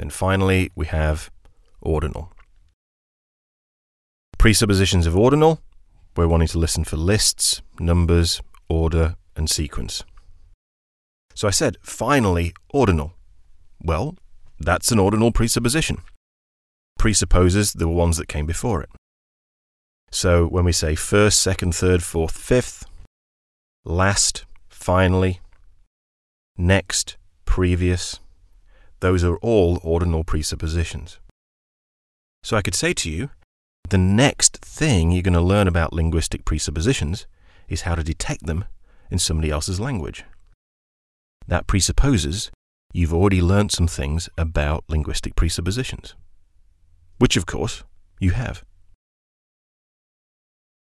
Then finally, we have ordinal. Presuppositions of ordinal, we're wanting to listen for lists, numbers, order, and sequence. So I said, finally, ordinal. Well, that's an ordinal presupposition. Presupposes the ones that came before it. So when we say first, second, third, fourth, fifth, last, finally, next, previous, those are all ordinal presuppositions. So I could say to you, the next thing you're going to learn about linguistic presuppositions is how to detect them in somebody else's language. That presupposes you've already learnt some things about linguistic presuppositions, which of course you have.